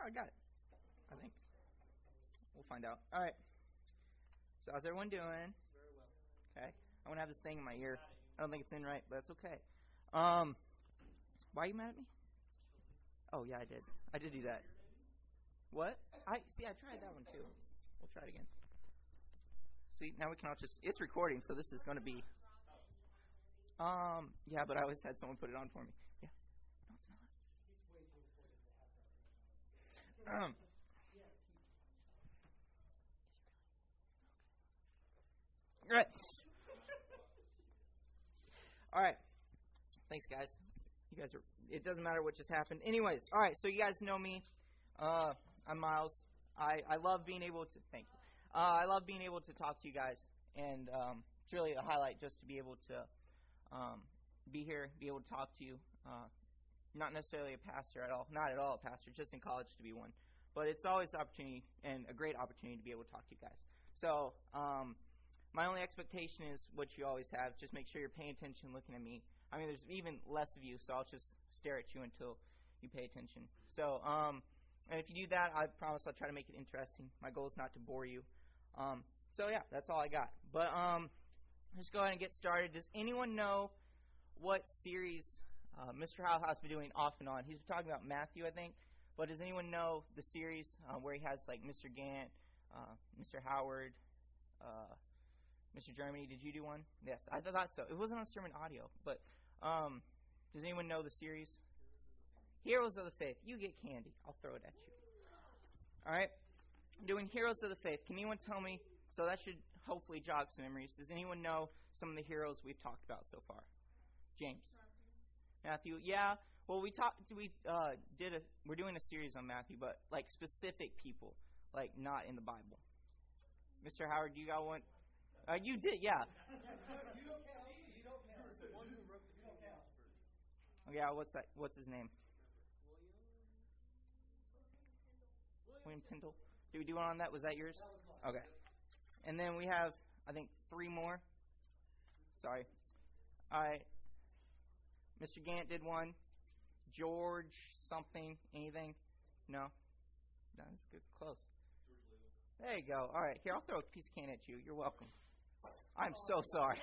I got it. I think. We'll find out. All right. So how's everyone doing? Very well. Okay. I want to have this thing in my ear. I don't think it's in right, but that's okay. Why are you mad at me? Oh, yeah, I did. I did do that. What? I tried that one too. We'll try it again. See, now we can all just, it's recording, so this is going to be, yeah, but I always had someone put it on for me. Yeah. No, it's not. All right. All right. Thanks, guys. You guys are, it doesn't matter what just happened. Anyways, all right, so you guys know me. I'm Miles. I love being able to, thank you. I love being able to talk to you guys, and it's really a highlight just to be able to be here, be able to talk to you. Not necessarily a pastor at all, not at all a pastor, just in college to be one. But it's always an opportunity and a great opportunity to be able to talk to you guys. So my only expectation is what you always have. Just make sure you're paying attention, looking at me. I mean, there's even less of you, so I'll just stare at you until you pay attention. So, and if you do that, I promise I'll try to make it interesting. My goal is not to bore you. So yeah, that's all I got. But just go ahead and get started. Does anyone know what series Mr. Howell has been doing off and on? He's been talking about Matthew, I think. But does anyone know the series where he has like Mr. Gant, Mr. Howard, Mr. Germany? Did you do one? Yes, I thought so. It wasn't on sermon audio, but does anyone know the series? Heroes of the Faith. You get candy. I'll throw it at you. All right. I'm doing Heroes of the Faith. Can anyone tell me? So that should hopefully jog some memories. Does anyone know some of the heroes we've talked about so far? James. Matthew. Yeah. Well, we're doing a series on Matthew, but like specific people, like not in the Bible. Mr. Howard, you got one? You did, yeah. You don't count. The one who wrote the you don't count. Oh, yeah, what's his name? William Tyndall. Did we do one on that? Was that yours? Okay. And then we have, I think, 3 more. Sorry. All right. Mr. Gant did one. George something. Anything? No? That's good. Close. There you go. All right. Here, I'll throw a piece of candy at you. You're welcome. I'm so sorry.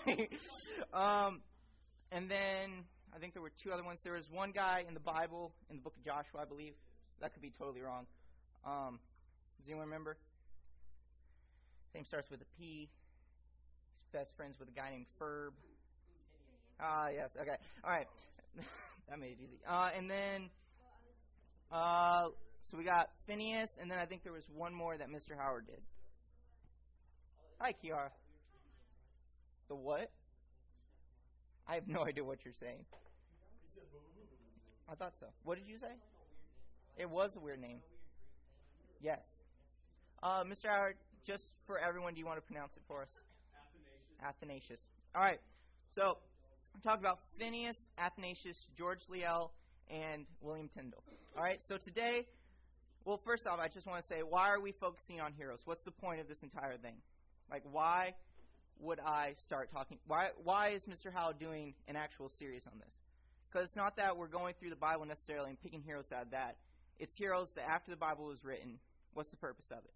And then I think there were 2 other ones. There was one guy in the Bible, in the book of Joshua, I believe. That could be totally wrong. Does anyone remember? His name starts with a P. He's best friends with a guy named Ferb. Yes. Okay. All right. That made it easy. And then, so we got Phineas, and then I think there was one more that Mr. Howard did. Hi, Kiara. The what? I have no idea what you're saying. I thought so. What did you say? It was a weird name. Yes. Mr. Howard, just for everyone, do you want to pronounce it for us? Athanasius. All right. So, we talked about Phineas, Athanasius, George Liel, and William Tyndall. All right. So today, well, first off, I just want to say, why are we focusing on heroes? What's the point of this entire thing? Like, why would I start talking? Why is Mr. Howell doing an actual series on this? Because it's not that we're going through the Bible necessarily and picking heroes out of that. It's heroes that after the Bible was written, what's the purpose of it?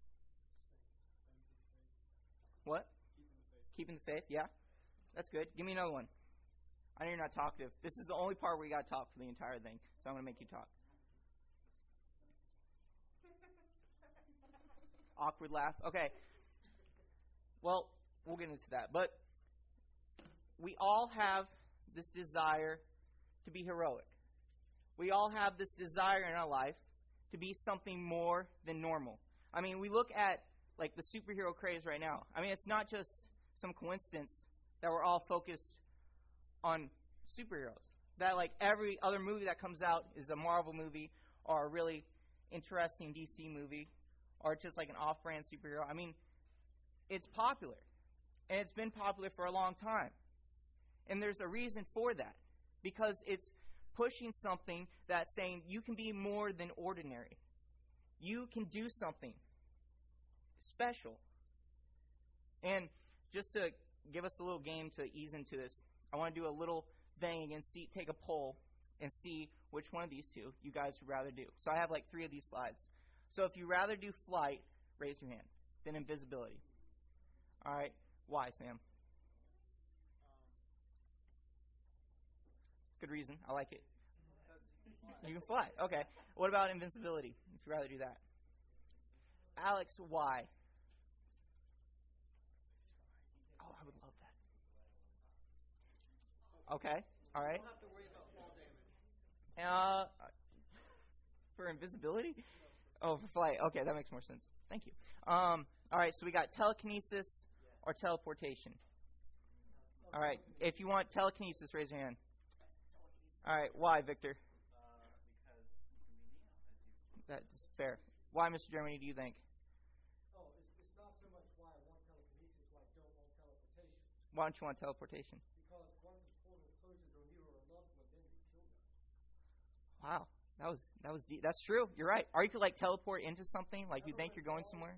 What? Keeping the faith, yeah. That's good. Give me another one. I know you're not talkative. This is the only part where you got to talk for the entire thing, so I'm going to make you talk. Awkward laugh. Okay. Well, we'll get into that. But we all have this desire to be heroic. We all have this desire in our life to be something more than normal. I mean, we look at like the superhero craze right now. I mean, it's not just some coincidence that we're all focused on superheroes. That like every other movie that comes out is a Marvel movie or a really interesting DC movie or just like an off-brand superhero. I mean, it's popular. And it's been popular for a long time. And there's a reason for that. Because it's pushing something that's saying you can be more than ordinary. You can do something special. And just to give us a little game to ease into this, I want to do a little thing and take a poll and see which one of these two you guys would rather do. So I have like 3 of these slides. So if you rather do flight, raise your hand. Then invisibility. All right. Why, Sam? Good reason. I like it. You can fly. Okay. What about invincibility, if you'd rather do that? Alex, why? Oh, I would love that. Okay. All right. You don't have to worry about fall damage. For invisibility? Oh, for flight. Okay, that makes more sense. Thank you. All right, so we got telekinesis or teleportation. All right, if you want telekinesis, raise your hand. All right, why, Victor? Because you can be Neo. That's fair. Why, Mr. Germany, do you think? Oh, it's not so much why I want telekinesis, why I don't want teleportation. Why don't you want teleportation? Because once the portal closes on you or a loved one, then you kill them. Wow, that was deep. That's true. You're right. Or you could like teleport into something, like you think you're going somewhere.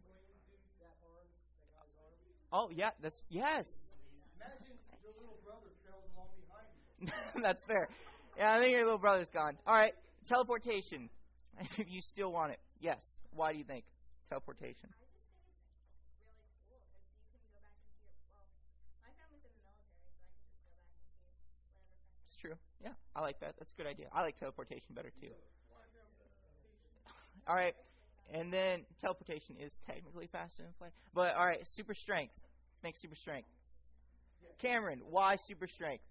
Oh yeah, that's yes. Imagine your little brother trails along behind you. That's fair. Yeah, I think your little brother's gone. All right, teleportation. If you still want it, yes. Why do you think teleportation? I just think it's really cool because you can go back and see it. Well, my family's in the military, so I can just go back and see whatever friends. It's true. Yeah, I like that. That's a good idea. I like teleportation better too. All right, and then teleportation is technically faster than flight. But all right, super strength. Make super strength. Cameron, why super strength?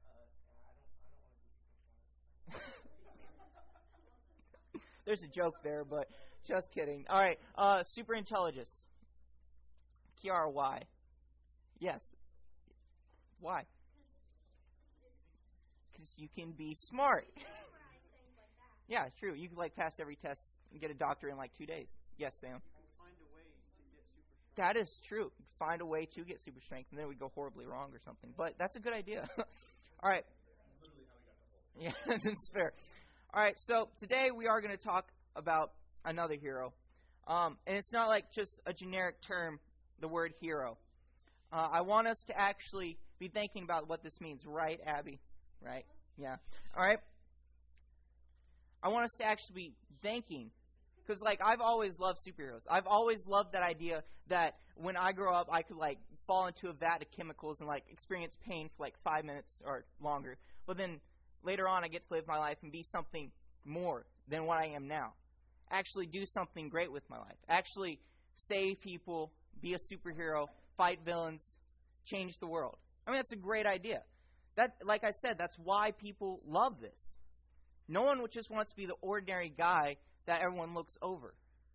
There's a joke there, but just kidding. All right, super intelligence. Kiara, why? Yes. Why? Because you can be smart. Yeah, it's true. You can like pass every test and get a doctor in like 2 days. Yes, Sam. You can find a way to get super strength. That is true. Find a way to get super strength, and then we go horribly wrong or something. But that's a good idea. All right. Yeah, that's fair. All right, so today we are going to talk about another hero. And it's not like just a generic term, the word hero. I want us to actually be thinking about what this means, right, Abby? Right? Yeah. All right. I want us to actually be thinking, because like I've always loved superheroes. I've always loved that idea that when I grow up, I could like fall into a vat of chemicals and like experience pain for like 5 minutes or longer. But then later on, I get to live my life and be something more than what I am now. Actually do something great with my life. Actually save people, be a superhero, fight villains, change the world. I mean, that's a great idea. That, like I said, that's why people love this. No one just wants to be the ordinary guy that everyone looks over.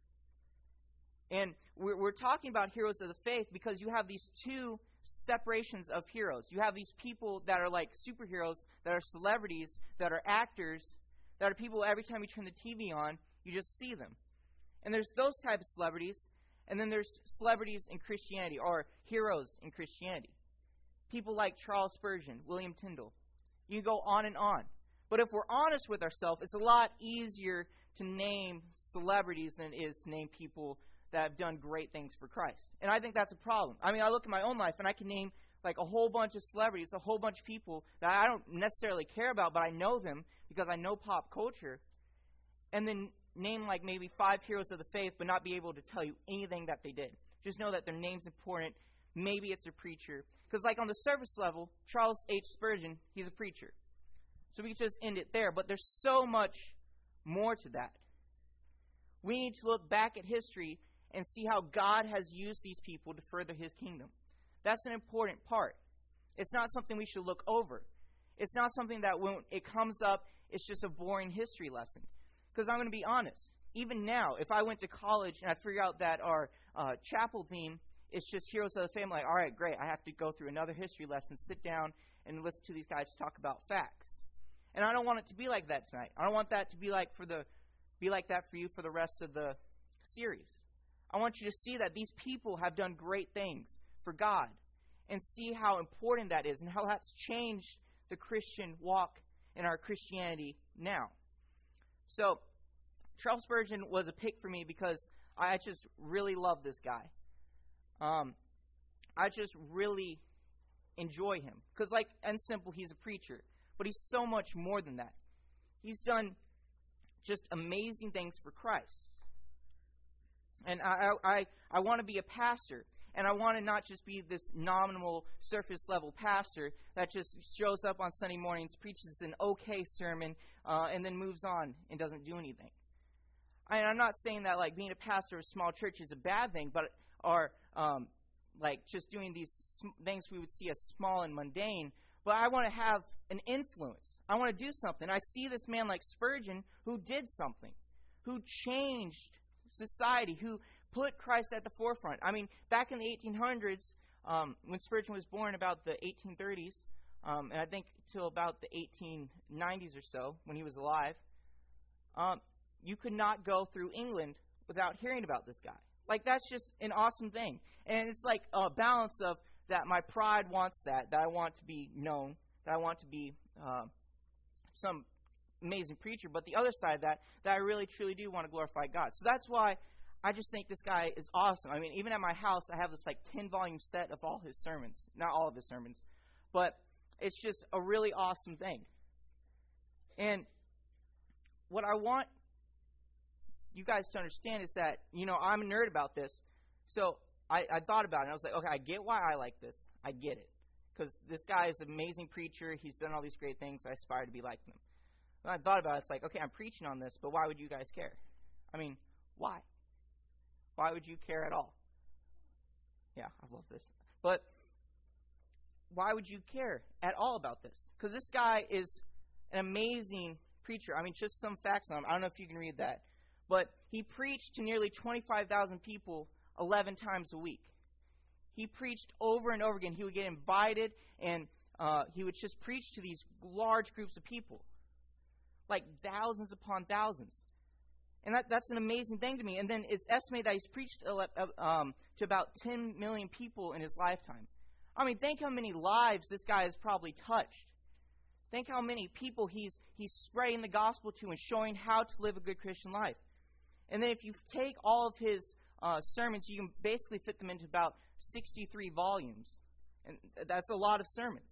And we're talking about heroes of the faith because you have these two separations of heroes. You have these people that are like superheroes, that are celebrities, that are actors, that are people every time you turn the TV on, you just see them. And there's those type of celebrities, and then there's celebrities in Christianity, or heroes in Christianity. People like Charles Spurgeon, William Tyndale. You can go on and on. But if we're honest with ourselves, it's a lot easier to name celebrities than it is to name people that have done great things for Christ. And I think that's a problem. I mean, I look at my own life, and I can name like a whole bunch of celebrities, a whole bunch of people that I don't necessarily care about, but I know them because I know pop culture. And then name like maybe 5 heroes of the faith, but not be able to tell you anything that they did. Just know that their name's important. Maybe it's a preacher. Because like on the surface level, Charles H. Spurgeon, he's a preacher. So we can just end it there. But there's so much more to that. We need to look back at history and see how God has used these people to further his kingdom. That's an important part. It's not something we should look over. It's not something that when it comes up, it's just a boring history lesson. Because I'm going to be honest. Even now, if I went to college and I figure out that our chapel theme is just Heroes of the Faith, I'm like, all right, great. I have to go through another history lesson, sit down, and listen to these guys talk about facts. And I don't want it to be like that tonight. I don't want that to be like that for you for the rest of the series. I want you to see that these people have done great things for God and see how important that is and how that's changed the Christian walk in our Christianity now. So, Charles Spurgeon was a pick for me because I just really love this guy. I just really enjoy him. Because, like, and simple, he's a preacher. But he's so much more than that. He's done just amazing things for Christ. And I want to be a pastor. And I want to not just be this nominal, surface-level pastor that just shows up on Sunday mornings, preaches an okay sermon, and then moves on and doesn't do anything. I'm not saying that like being a pastor of a small church is a bad thing, but like just doing these things we would see as small and mundane. But I want to have an influence. I want to do something. I see this man like Spurgeon who did something, who changed society, who put Christ at the forefront. I mean, back in the 1800s, when Spurgeon was born, about the 1830s, and I think till about the 1890s or so, when he was alive, you could not go through England without hearing about this guy. Like, that's just an awesome thing. And it's like a balance of that my pride wants that I want to be known, that I want to be some amazing preacher, but the other side of that I really truly do want to glorify God. So that's why I just think this guy is awesome. I mean, even at my house, I have this like 10-volume set of all his sermons. Not all of his sermons, but it's just a really awesome thing. And what I want you guys to understand is that, I'm a nerd about this. So I thought about it, and I was like, okay, I get why I like this. I get it. Because this guy is an amazing preacher. He's done all these great things. I aspire to be like him. When I thought about it, it's like, okay, I'm preaching on this, but why would you guys care? I mean, why? Why would you care at all? Yeah, I love this. But why would you care at all about this? Because this guy is an amazing preacher. I mean, just some facts on him. I don't know if you can read that. But he preached to nearly 25,000 people 11 times a week. He preached over and over again. He would get invited, and he would just preach to these large groups of people, like thousands upon thousands. And that's an amazing thing to me. And then it's estimated that he's preached to about 10 million people in his lifetime. I mean, think how many lives this guy has probably touched. Think how many people he's spreading the gospel to and showing how to live a good Christian life. And then if you take all of his sermons, you can basically fit them into about 63 volumes. And that's a lot of sermons.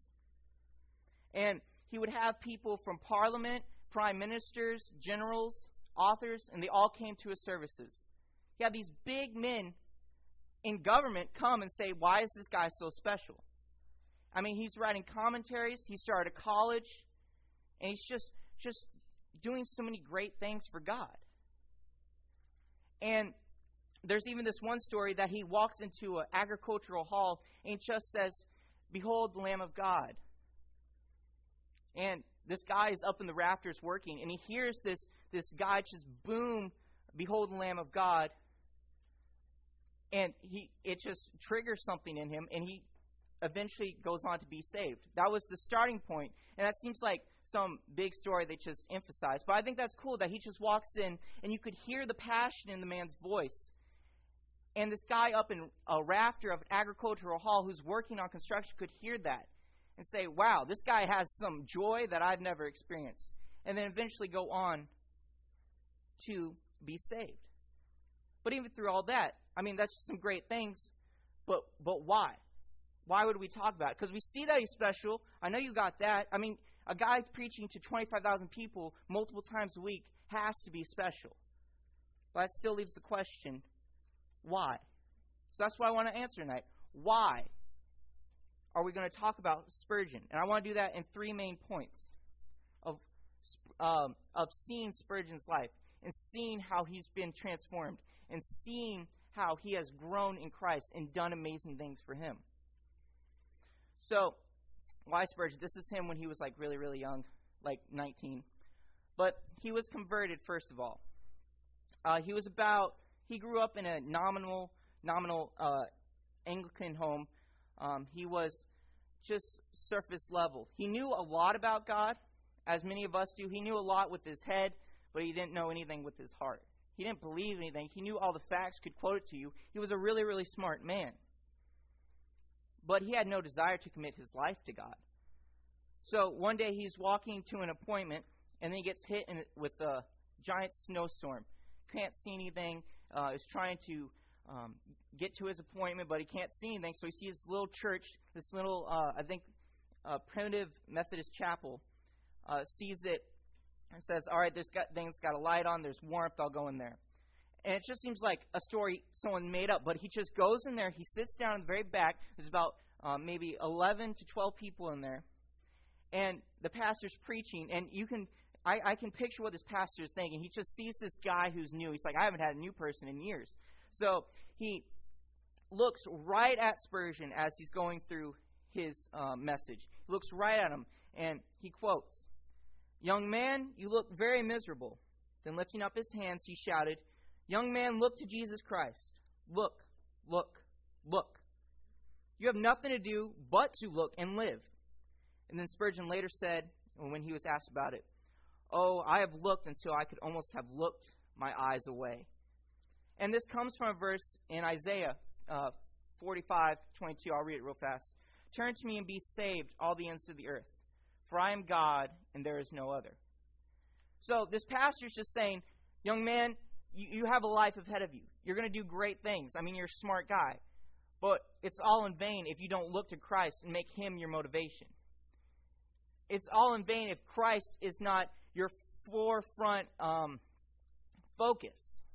And he would have people from parliament, prime ministers, generals, authors, and they all came to his services. He had these big men in government come and say, why is this guy so special? I mean, he's writing commentaries. He started a college. And he's just doing so many great things for God. And there's even this one story that he walks into an agricultural hall and he just says, behold the Lamb of God. And this guy is up in the rafters working, and he hears this guy just boom, behold the Lamb of God. And it just triggers something in him, and he eventually goes on to be saved. That was the starting point, and that seems like some big story they just emphasized. But I think that's cool that he just walks in, and you could hear the passion in the man's voice. And this guy up in a rafter of an agricultural hall who's working on construction could hear that and say, wow, this guy has some joy that I've never experienced. And then eventually go on to be saved. But even through all that, I mean, that's some great things. But why? Why would we talk about it? Because we see that he's special. I know you got that. I mean, a guy preaching to 25,000 people multiple times a week has to be special. But that still leaves the question, why? So that's what I want to answer tonight. Why are we going to talk about Spurgeon? And I want to do that in three main points of seeing Spurgeon's life and seeing how he's been transformed and seeing how he has grown in Christ and done amazing things for him. So, why Spurgeon? This is him when he was like really, really young, like 19. But he was converted, first of all. He grew up in a nominal Anglican home. He was just surface level. He knew a lot about God, as many of us do. He knew a lot with his head, but he didn't know anything with his heart. He didn't believe anything. He knew all the facts, could quote it to you. He was a really, really smart man. But he had no desire to commit his life to God. So one day he's walking to an appointment, and then he gets hit with a giant snowstorm. Can't see anything. Is trying to get to his appointment, but he can't see anything. So he sees this little church, this little, primitive Methodist chapel, sees it and says, all right, this thing's got a light on, there's warmth, I'll go in there. And it just seems like a story someone made up, but he just goes in there, he sits down in the very back, there's about maybe 11 to 12 people in there, and the pastor's preaching, and I can picture what this pastor is thinking. He just sees this guy who's new. He's like, I haven't had a new person in years. So he looks right at Spurgeon as he's going through his message. He looks right at him, and he quotes, "Young man, you look very miserable." Then lifting up his hands, he shouted, "Young man, look to Jesus Christ. Look, look, look. You have nothing to do but to look and live." And then Spurgeon later said, when he was asked about it, "Oh, I have looked until I could almost have looked my eyes away." And this comes from a verse in Isaiah 45:22. I'll read it real fast. "Turn to me and be saved, all the ends of the earth, for I am God and there is no other." So this pastor is just saying, young man, you have a life ahead of you. You're going to do great things. I mean, you're a smart guy. But it's all in vain if you don't look to Christ and make Him your motivation. It's all in vain if Christ is not your forefront focus.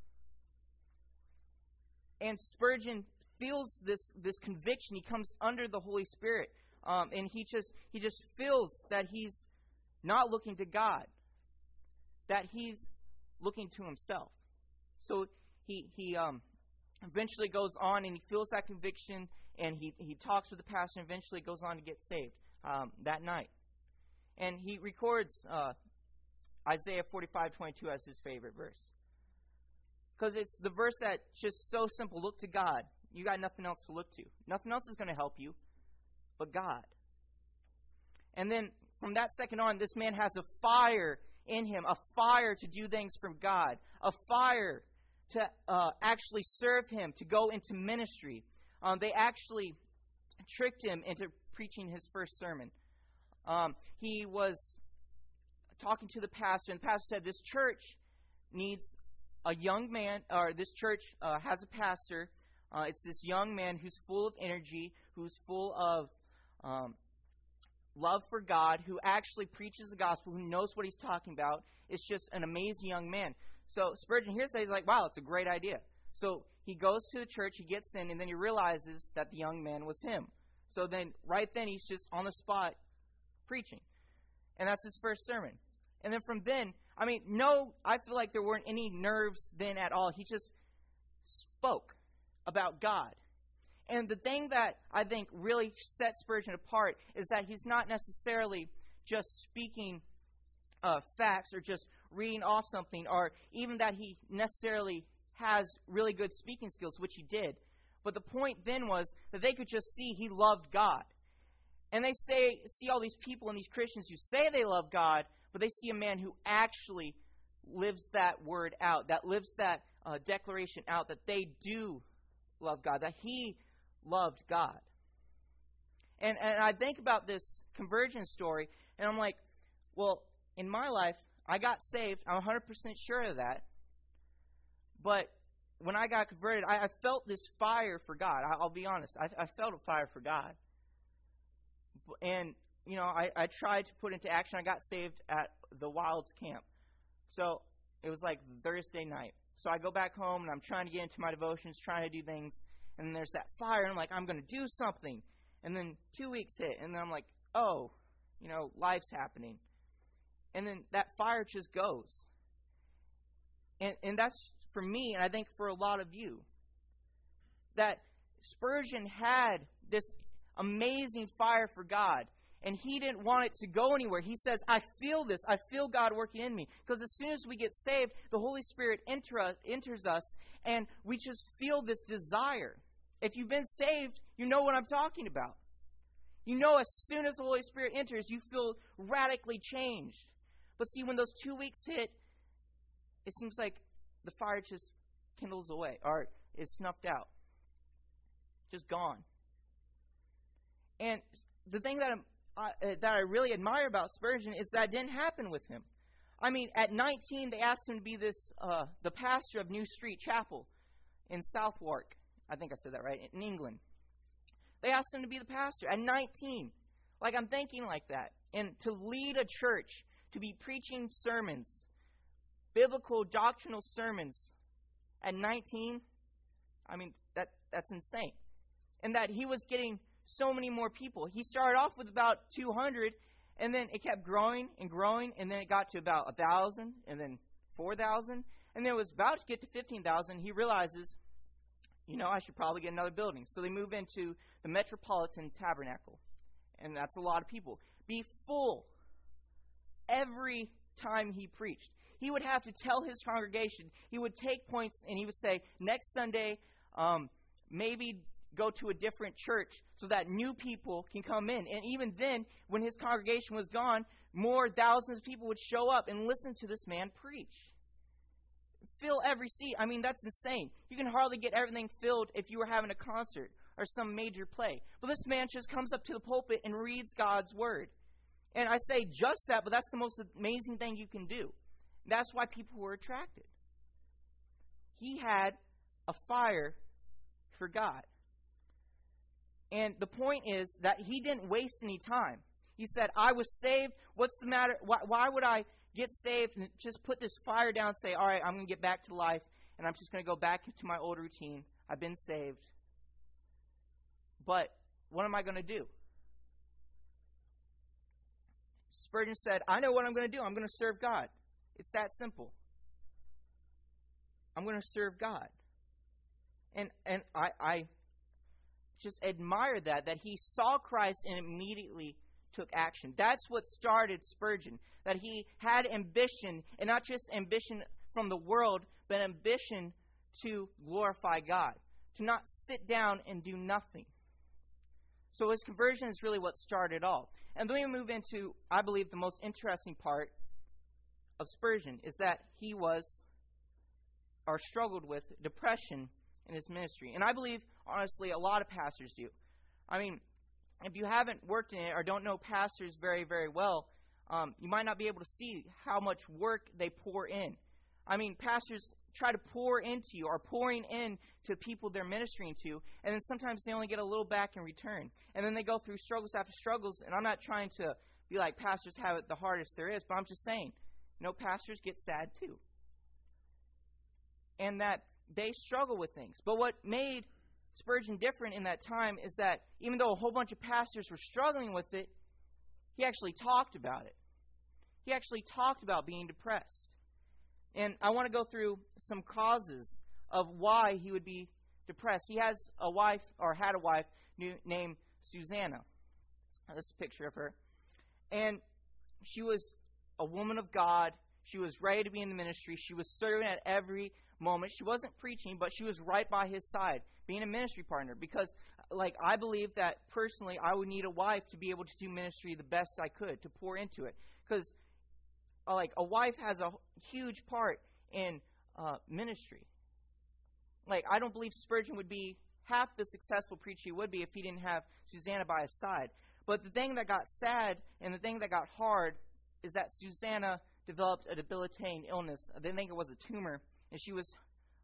And Spurgeon feels this conviction. He comes under the Holy Spirit, and he just feels that he's not looking to God, that he's looking to himself. So he eventually goes on, and he feels that conviction, and he talks with the pastor, and eventually goes on to get saved that night. And he records Isaiah 45:22 as his favorite verse, because it's the verse that's just so simple. Look to God. You got nothing else to look to. Nothing else is going to help you but God. And then from that second on, this man has a fire in him, a fire to do things from God, a fire to actually serve Him, to go into ministry. They actually tricked him into preaching his first sermon. He was talking to the pastor, and the pastor said, this church needs a young man, or this church has a pastor. It's this young man who's full of energy, who's full of love for God, who actually preaches the gospel, who knows what he's talking about. It's just an amazing young man. So Spurgeon hears that, he's like, wow, it's a great idea. So he goes to the church, he gets in, and then he realizes that the young man was him. So then, right then, he's just on the spot preaching. And that's his first sermon. And then from then, I feel like there weren't any nerves then at all. He just spoke about God. And the thing that I think really sets Spurgeon apart is that he's not necessarily just speaking facts or just reading off something, or even that he necessarily has really good speaking skills, which he did. But the point then was that they could just see he loved God. And they see all these people and these Christians who say they love God, but they see a man who actually lives that word out, that lives that declaration out, that they do love God, that he loved God. And I think about this conversion story, and I'm like, well, in my life, I got saved. I'm 100% sure of that. But when I got converted, I felt this fire for God. I'll be honest. I felt a fire for God. And, I tried to put into action. I got saved at the Wilds camp. So it was like Thursday night. So I go back home, and I'm trying to get into my devotions, trying to do things. And then there's that fire, and I'm like, I'm going to do something. And then 2 weeks hit, and then I'm like, oh, life's happening. And then that fire just goes. And that's for me, and I think for a lot of you, that Spurgeon had this amazing fire for God, and he didn't want it to go anywhere. He says, I feel this. I feel God working in me. Because as soon as we get saved, the Holy Spirit enters us, and we just feel this desire. If you've been saved, you know what I'm talking about. As soon as the Holy Spirit enters, you feel radically changed. But see, when those 2 weeks hit, it seems like the fire just kindles away, or is snuffed out. Just gone. And the thing that I really admire about Spurgeon is that didn't happen with him. At 19, they asked him to be the pastor of New Street Chapel in Southwark. I think I said that right, in England. They asked him to be the pastor at 19. I'm thinking like that. And to lead a church, to be preaching sermons, biblical doctrinal sermons at 19, I mean, that's insane. And that he was getting so many more people. He started off with about 200, and then it kept growing and growing, and then it got to about 1,000, and then 4,000, and then it was about to get to 15,000. He realizes, I should probably get another building. So they move into the Metropolitan Tabernacle, and that's a lot of people. Be full every time he preached. He would have to tell his congregation, he would take points, and he would say, next Sunday, maybe go to a different church so that new people can come in. And even then, when his congregation was gone, more thousands of people would show up and listen to this man preach. Fill every seat. I mean, that's insane. You can hardly get everything filled if you were having a concert or some major play. But this man just comes up to the pulpit and reads God's word. And I say just that, but that's the most amazing thing you can do. That's why people were attracted. He had a fire for God. And the point is that he didn't waste any time. He said, I was saved. What's the matter? Why would I get saved and just put this fire down and say, all right, I'm going to get back to life, and I'm just going to go back into my old routine. I've been saved. But what am I going to do? Spurgeon said, I know what I'm going to do. I'm going to serve God. It's that simple. I'm going to serve God. And I just admire that he saw Christ and immediately took action. That's what started Spurgeon, that he had ambition, and not just ambition from the world, but ambition to glorify God, to not sit down and do nothing. So his conversion is really what started all. And then we move into, I believe, the most interesting part of Spurgeon is that he was, or struggled with, depression in his ministry. And I believe, honestly, a lot of pastors do. I mean, if you haven't worked in it or don't know pastors very, very well, you might not be able to see how much work they pour in. I mean, pastors try to pour into you, or pouring in to people they're ministering to, and then sometimes they only get a little back in return. And then they go through struggles after struggles, and I'm not trying to be like pastors have it the hardest there is, but I'm just saying, pastors get sad too. And that they struggle with things. But what made Spurgeon different in that time is that even though a whole bunch of pastors were struggling with it, he actually talked about it. He actually talked about being depressed. And I want to go through some causes of why he would be depressed. He has a wife, or had a wife, named Susanna. This is a picture of her. And she was a woman of God. She was ready to be in the ministry. She was serving at every moment. She wasn't preaching, but she was right by his side, being a ministry partner. Because, I believe that personally, I would need a wife to be able to do ministry the best I could, to pour into it. Because, a wife has a huge part in ministry. I don't believe Spurgeon would be half the successful preacher he would be if he didn't have Susanna by his side. But the thing that got sad and the thing that got hard is that Susanna developed a debilitating illness. They think it was a tumor, and she was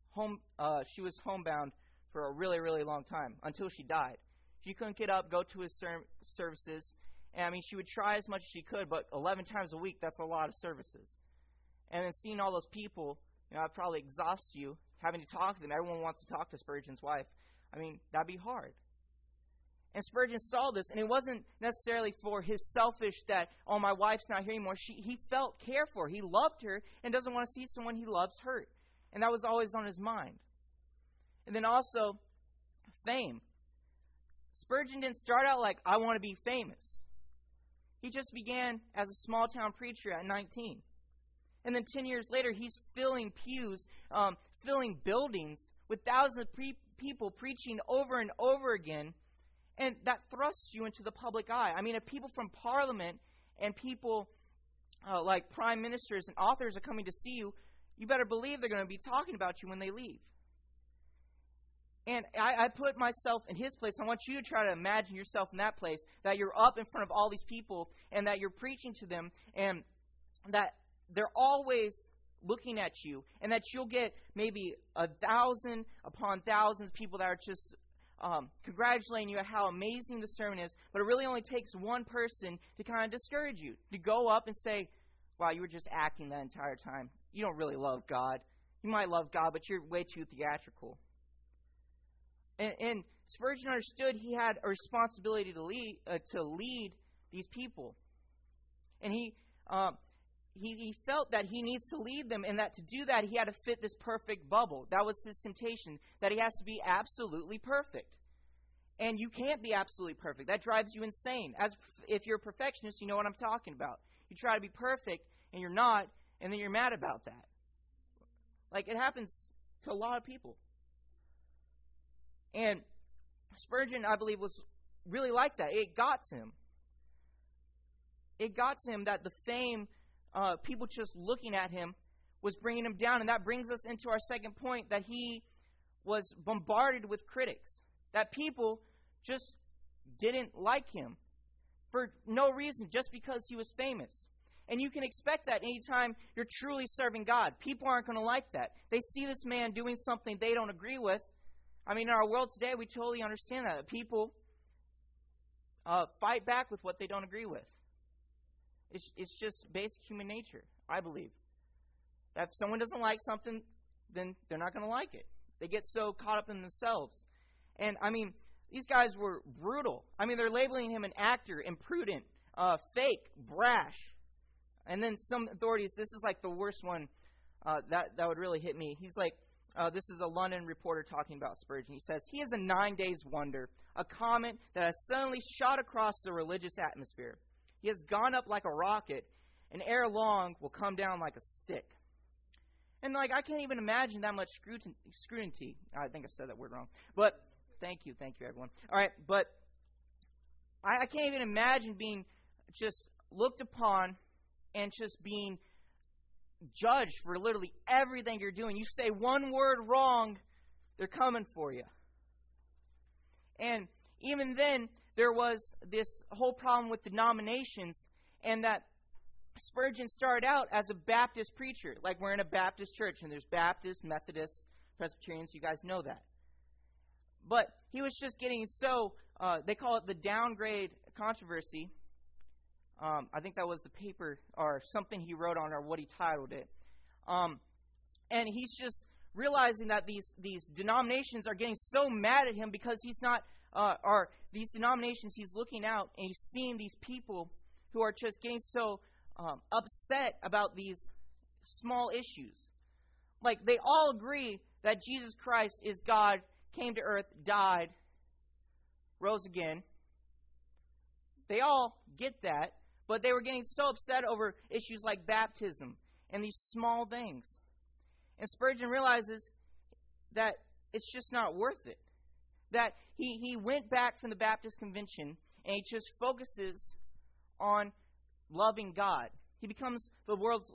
homebound for a really, really long time, until she died. She couldn't get up, go to his services, and she would try as much as she could, but 11 times a week, that's a lot of services. And then seeing all those people, I'd probably exhaust you, having to talk to them. Everyone wants to talk to Spurgeon's wife. That'd be hard. And Spurgeon saw this, and it wasn't necessarily for his selfish that, my wife's not here anymore. He felt cared for. He loved her and doesn't want to see someone he loves hurt. And that was always on his mind. And then also, fame. Spurgeon didn't start out like, I want to be famous. He just began as a small-town preacher at 19. And then 10 years later, he's filling pews, filling buildings with thousands of people preaching over and over again. And that thrusts you into the public eye. If people from Parliament and people like prime ministers and authors are coming to see you, you better believe they're going to be talking about you when they leave. And I put myself in his place. I want you to try to imagine yourself in that place, that you're up in front of all these people and that you're preaching to them, and that they're always looking at you, and that you'll get maybe 1,000 upon thousands of people that are just congratulating you at how amazing the sermon is, but it really only takes one person to kind of discourage you, to go up and say, wow, you were just acting that entire time. You don't really love God. You might love God, but you're way too theatrical. And Spurgeon understood he had a responsibility to lead these people. And he felt that he needs to lead them, and that to do that, he had to fit this perfect bubble. That was his temptation, that he has to be absolutely perfect. And you can't be absolutely perfect. That drives you insane. If you're a perfectionist, you know what I'm talking about. You try to be perfect, and you're not, and then you're mad about that. Like, it happens to a lot of people. And Spurgeon, I believe, was really like that. It got to him. It got to him that the fame, people just looking at him, was bringing him down. And that brings us into our second point, that he was bombarded with critics. That people just didn't like him for no reason, just because he was famous. And you can expect that anytime you're truly serving God. People aren't going to like that. They see this man doing something they don't agree with. I mean, in our world today, we totally understand that. People fight back with what they don't agree with. It's just basic human nature, I believe. That if someone doesn't like something, then they're not going to like it. They get so caught up in themselves. And, I mean, these guys were brutal. I mean, they're labeling him an actor, imprudent, fake, brash. And then some authorities, this is like the worst one that would really hit me. He's like, this is a London reporter talking about Spurgeon. He says, he is a 9 days wonder, a comet that has suddenly shot across the religious atmosphere. He has gone up like a rocket, and ere long will come down like a stick. And like, I can't even imagine that much scrutiny. I think I said that word wrong. But thank you, everyone. All right, but I can't even imagine being just looked upon and just being judged for literally everything you're doing. You say one word wrong, they're coming for you. And even then, there was this whole problem with denominations, and that Spurgeon started out as a Baptist preacher. Like, we're in a Baptist church, and there's Baptists, Methodists, Presbyterians. You guys know that. But he was just getting so, they call it the downgrade controversy. I think that was the paper or something he wrote on, or what he titled it. And he's just realizing that these denominations are getting so mad at him because he's not, these denominations, he's looking out and he's seeing these people who are just getting so upset about these small issues. Like, they all agree that Jesus Christ is God, came to earth, died, rose again. They all get that, but they were getting so upset over issues like baptism and these small things. And Spurgeon realizes that it's just not worth it. That he went back from the Baptist convention and he just focuses on loving God. He becomes the world's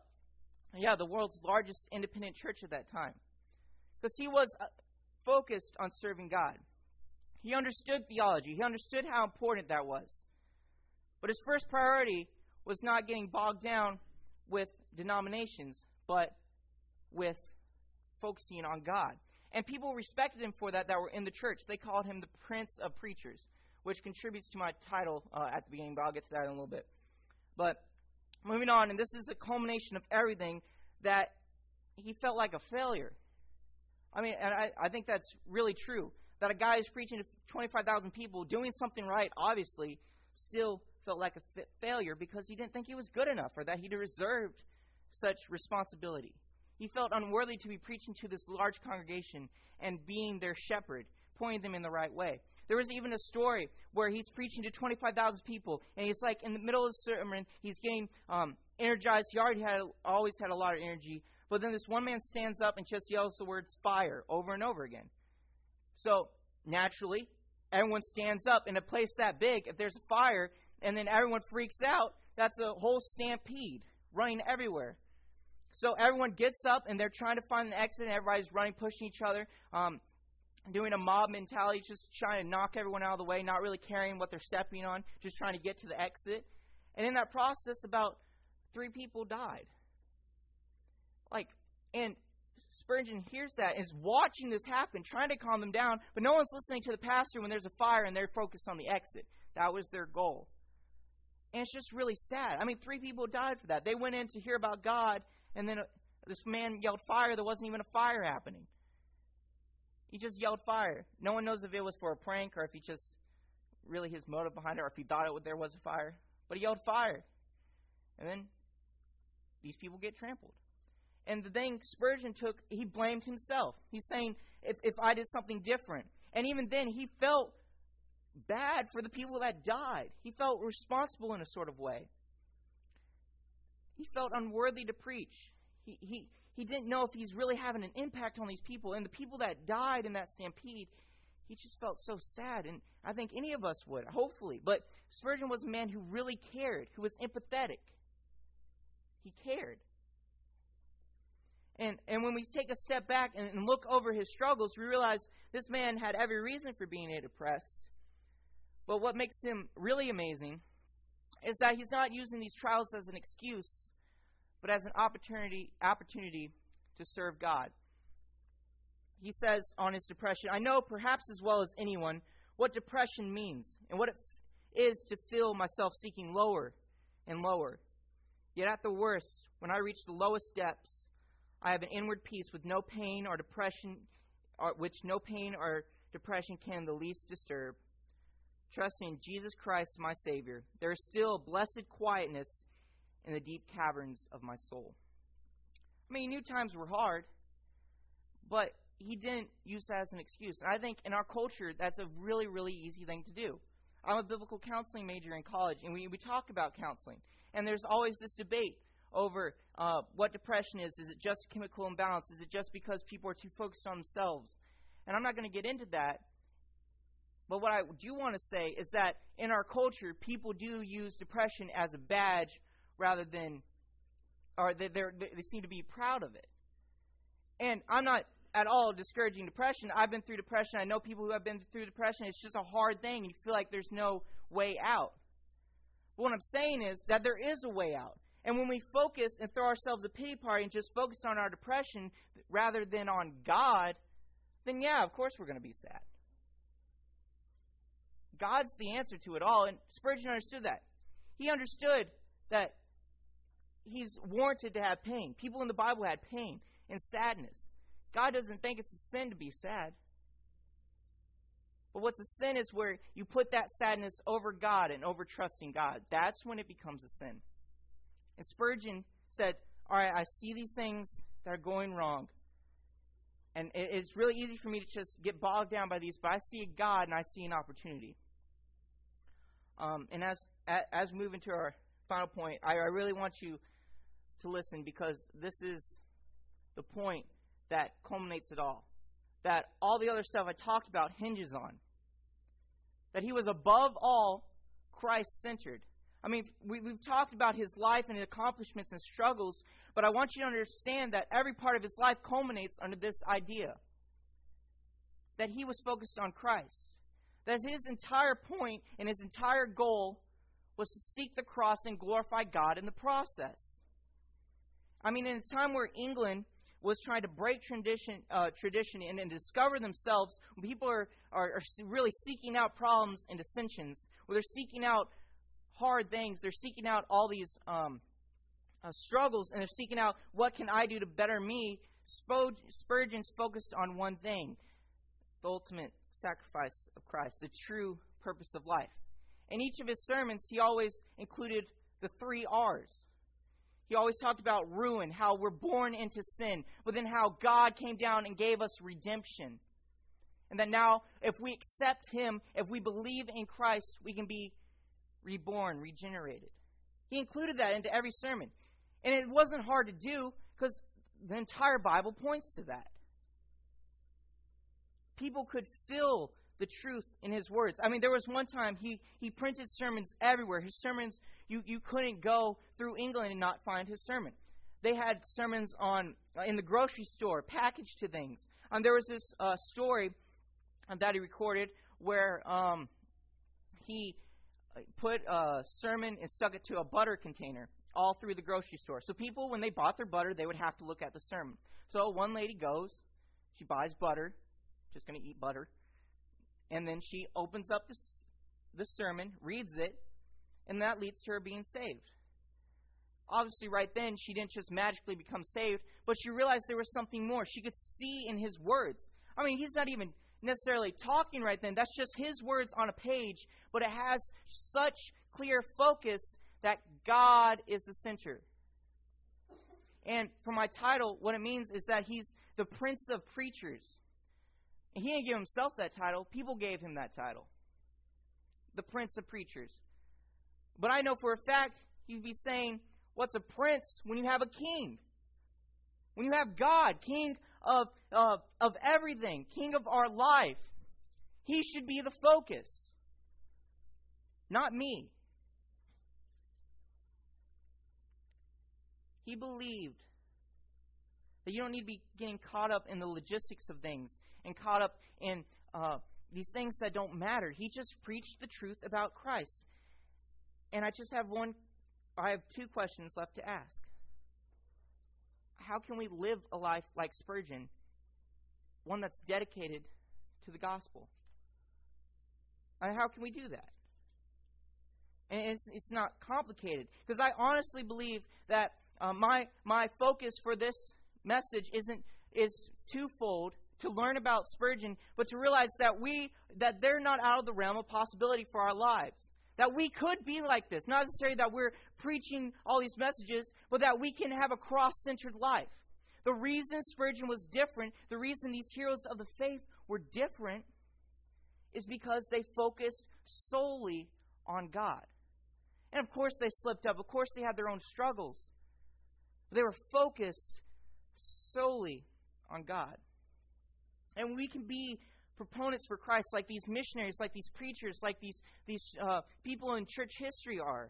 largest independent church at that time. Because he was focused on serving God. He understood theology. He understood how important that was. But his first priority was not getting bogged down with denominations, but with focusing on God. And people respected him for that were in the church. They called him the Prince of Preachers, which contributes to my title at the beginning, but I'll get to that in a little bit. But moving on, and this is a culmination of everything, that he felt like a failure. I mean, and I think that's really true. That a guy who's preaching to 25,000 people, doing something right, obviously, still felt like a failure because he didn't think he was good enough or that he deserved such responsibility. He felt unworthy to be preaching to this large congregation and being their shepherd, pointing them in the right way. There was even a story where he's preaching to 25,000 people, and he's like in the middle of the sermon, he's getting energized. He already always had a lot of energy, but then this one man stands up and just yells the words fire over and over again. So naturally, everyone stands up. In a place that big, if there's a fire and then everyone freaks out, that's a whole stampede running everywhere. So everyone gets up and they're trying to find an exit, and everybody's running, pushing each other, doing a mob mentality, just trying to knock everyone out of the way, not really caring what they're stepping on, just trying to get to the exit. And in that process, about 3 people died. And Spurgeon hears that, is watching this happen, trying to calm them down, but no one's listening to the pastor when there's a fire and they're focused on the exit. That was their goal. And it's just really sad. I mean, 3 people died for that. They went in to hear about God, and then this man yelled fire. There wasn't even a fire happening. He just yelled fire. No one knows if it was for a prank or if he just really his motive behind it, or if he thought there was a fire. But he yelled fire. And then these people get trampled. And the thing Spurgeon took, he blamed himself. He's saying, if I did something different. And even then, he felt bad for the people that died. He felt responsible in a sort of way. He felt unworthy to preach. He didn't know if he's really having an impact on these people. And the people that died in that stampede, he just felt so sad. And I think any of us would, hopefully. But Spurgeon was a man who really cared, who was empathetic. He cared. And when we take a step back and look over his struggles, we realize this man had every reason for being depressed. But what makes him really amazing is that he's not using these trials as an excuse, but as an opportunity to serve God. He says on his depression, I know perhaps as well as anyone what depression means and what it is to feel myself sinking lower and lower. Yet at the worst, when I reach the lowest depths, I have an inward peace with no pain or depression, which no pain or depression can the least disturb. Trusting in Jesus Christ, my Savior, there is still blessed quietness in the deep caverns of my soul. I mean, he knew times were hard, but he didn't use that as an excuse. And I think in our culture, that's a really, really easy thing to do. I'm a biblical counseling major in college, and we talk about counseling. And there's always this debate over what depression is. Is it just chemical imbalance? Is it just because people are too focused on themselves? And I'm not going to get into that. But what I do want to say is that in our culture, people do use depression as a badge rather than, or they seem to be proud of it. And I'm not at all discouraging depression. I've been through depression. I know people who have been through depression. It's just a hard thing. You feel like there's no way out. But what I'm saying is that there is a way out. And when we focus and throw ourselves a pity party and just focus on our depression rather than on God, then yeah, of course we're going to be sad. God's the answer to it all, and Spurgeon understood that. He understood that he's warranted to have pain. People in the Bible had pain and sadness. God doesn't think it's a sin to be sad. But what's a sin is where you put that sadness over God and over trusting God. That's when it becomes a sin. And Spurgeon said, all right, I see these things that are going wrong. And it's really easy for me to just get bogged down by these, but I see a God and I see an opportunity. And as we move into our final point, I really want you to listen, because this is the point that culminates it all. That all the other stuff I talked about hinges on. That he was above all Christ-centered. I mean, we've talked about his life and his accomplishments and struggles, but I want you to understand that every part of his life culminates under this idea. That he was focused on Christ. That his entire point and his entire goal was to seek the cross and glorify God in the process. I mean, in a time where England was trying to break tradition and discover themselves, when people are really seeking out problems and dissensions, where they're seeking out hard things, they're seeking out all these struggles, and they're seeking out, what can I do to better me? Spurgeon's focused on one thing: the ultimate sacrifice of Christ, the true purpose of life. In each of his sermons, he always included the 3 R's. He always talked about ruin, how we're born into sin, but then how God came down and gave us redemption. And that now, if we accept him, if we believe in Christ, we can be reborn, regenerated. He included that into every sermon. And it wasn't hard to do, because the entire Bible points to that. People could feel the truth in his words. I mean, there was one time he printed sermons everywhere. His sermons, you couldn't go through England and not find his sermon. They had sermons in the grocery store, packaged to things. There was this story that he recorded where he put a sermon and stuck it to a butter container all through the grocery store. So people, when they bought their butter, they would have to look at the sermon. So one lady goes, she buys butter, just going to eat butter, and then she opens up the sermon, reads it, And that leads to her being saved. Obviously, right then, she didn't just magically become saved, but she realized there was something more. She could see in his words. I mean, he's not even necessarily talking right then. That's just his words on a page, but it has such clear focus that God is the center. And for my title, what it means is that he's the Prince of Preachers. And he didn't give himself that title. People gave him that title. The Prince of Preachers. But I know for a fact he'd be saying, what's a prince when you have a king? When you have God, king of everything, king of our life. He should be the focus. Not me. He believed that you don't need to be getting caught up in the logistics of things and caught up in these things that don't matter. He just preached the truth about Christ. And I have two questions left to ask. How can we live a life like Spurgeon, one that's dedicated to the gospel? And how can we do that? And it's not complicated, because I honestly believe that my focus for this message is twofold: to learn about Spurgeon, but to realize that they're not out of the realm of possibility for our lives. That we could be like this. Not necessarily that we're preaching all these messages, but that we can have a cross-centered life. The reason Spurgeon was different, the reason these heroes of the faith were different, is because they focused solely on God. And of course they slipped up. Of course they had their own struggles. But they were focused solely on God. And we can be proponents for Christ like these missionaries, like these preachers, like these people in church history are.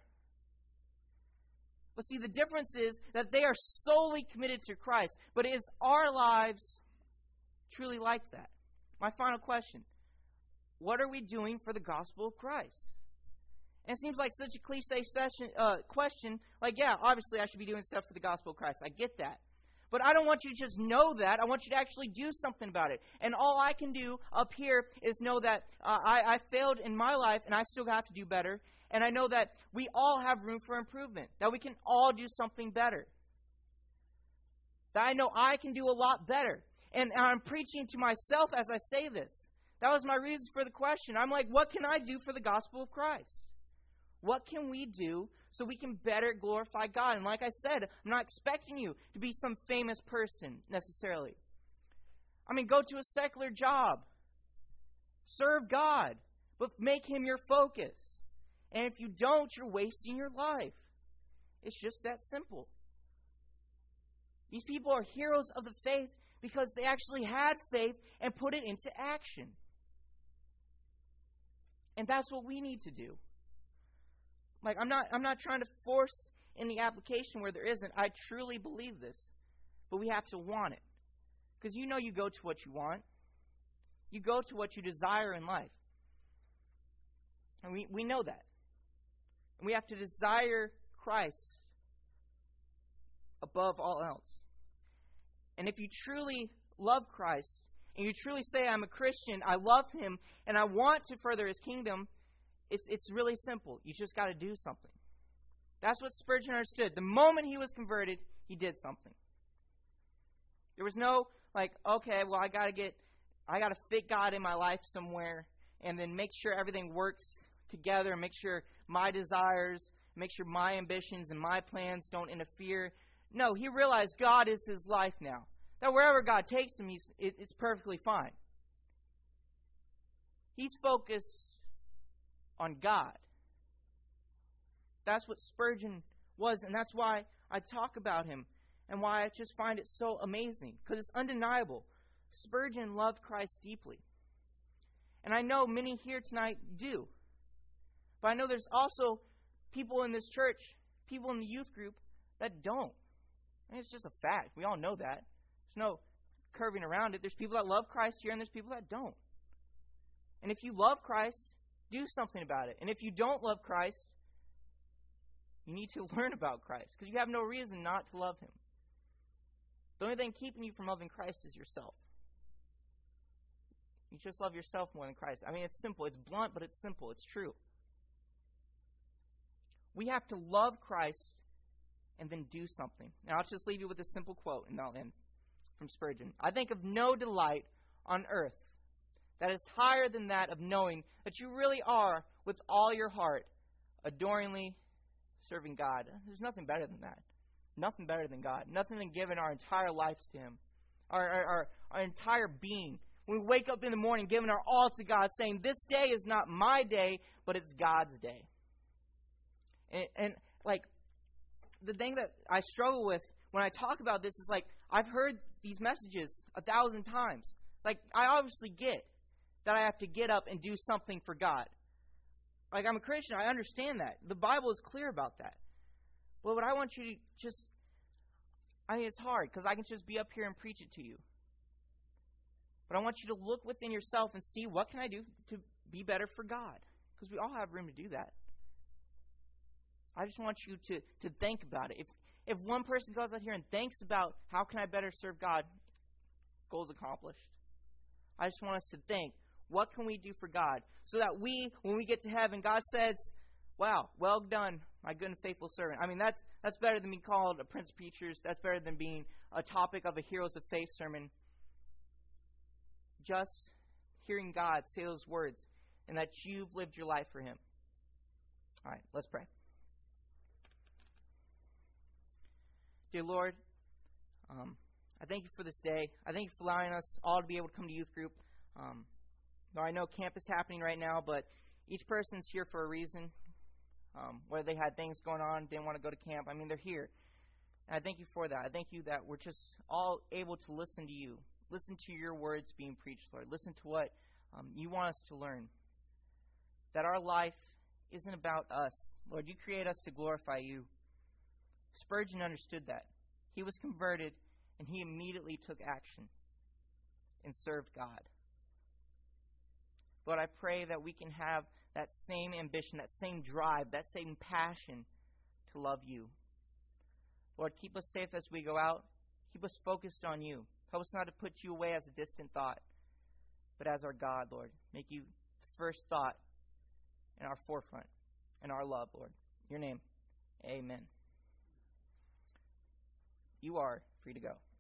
But see, the difference is that they are solely committed to Christ. But is our lives truly like that? My final question: what are we doing for the gospel of Christ? And it seems like such a cliche question. Like, yeah, obviously I should be doing stuff for the gospel of Christ. I get that. But I don't want you to just know that. I want you to actually do something about it. And all I can do up here is know that I failed in my life, and I still have to do better. And I know that we all have room for improvement, that we can all do something better. That I know I can do a lot better. And I'm preaching to myself as I say this. That was my reason for the question. I'm like, what can I do for the gospel of Christ? What can we do so we can better glorify God? And like I said, I'm not expecting you to be some famous person necessarily. I mean, go to a secular job. Serve God, but make Him your focus. And if you don't, you're wasting your life. It's just that simple. These people are heroes of the faith because they actually had faith and put it into action. And that's what we need to do. Like, I'm not trying to force in the application where there isn't. I truly believe this. But we have to want it. Because you know you go to what you want. You go to what you desire in life. And we know that. And we have to desire Christ above all else. And if you truly love Christ, and you truly say, I'm a Christian, I love Him, and I want to further His kingdom, it's really simple. You just got to do something. That's what Spurgeon understood. The moment he was converted, he did something. There was no, like, okay, well, I got to fit God in my life somewhere, and then make sure everything works together, and make sure my desires, make sure my ambitions and my plans don't interfere. No, he realized God is his life now. That wherever God takes him, it's perfectly fine. He's focused on God. That's what Spurgeon was, and that's why I talk about him, and why I just find it so amazing, because it's undeniable. Spurgeon loved Christ deeply. And I know many here tonight do. But I know there's also people in this church, people in the youth group, that don't. And it's just a fact. We all know that. There's no curving around it. There's people that love Christ here, and there's people that don't. And if you love Christ, do something about it. And if you don't love Christ, you need to learn about Christ, because you have no reason not to love Him. The only thing keeping you from loving Christ is yourself. You just love yourself more than Christ. I mean, it's simple. It's blunt, but it's simple. It's true. We have to love Christ and then do something. Now, I'll just leave you with a simple quote, and I'll end, from Spurgeon. I think of no delight on earth that is higher than that of knowing that you really are, with all your heart, adoringly serving God. There's nothing better than that. Nothing better than God. Nothing than giving our entire lives to Him. Our entire being. When we wake up in the morning, giving our all to God, saying, this day is not my day, but it's God's day. And like, the thing that I struggle with when I talk about this is, like, I've heard these messages 1,000 times. Like, I obviously get that I have to get up and do something for God. Like, I'm a Christian. I understand that. The Bible is clear about that. But what I want you to just, I mean, it's hard because I can just be up here and preach it to you. But I want you to look within yourself and see, what can I do to be better for God? Because we all have room to do that. I just want you to think about it. If one person goes out here and thinks about, how can I better serve God, goal's accomplished. I just want us to think, what can we do for God? So that when we get to heaven, God says, wow, well done, my good and faithful servant. I mean, that's better than being called a prince of preachers. That's better than being a topic of a Heroes of Faith sermon. Just hearing God say those words and that you've lived your life for Him. All right, let's pray. Dear Lord, I thank you for this day. I thank you for allowing us all to be able to come to youth group. I know camp is happening right now, but each person's here for a reason. Whether they had things going on, didn't want to go to camp. I mean, they're here. And I thank you for that. I thank you that we're just all able to listen to you. Listen to your words being preached, Lord. Listen to what you want us to learn. That our life isn't about us. Lord, you create us to glorify you. Spurgeon understood that. He was converted, and he immediately took action and served God. Lord, I pray that we can have that same ambition, that same drive, that same passion to love you. Lord, keep us safe as we go out. Keep us focused on you. Help us not to put you away as a distant thought, but as our God, Lord. Make you the first thought in our forefront, in our love, Lord. In your name, amen. You are free to go.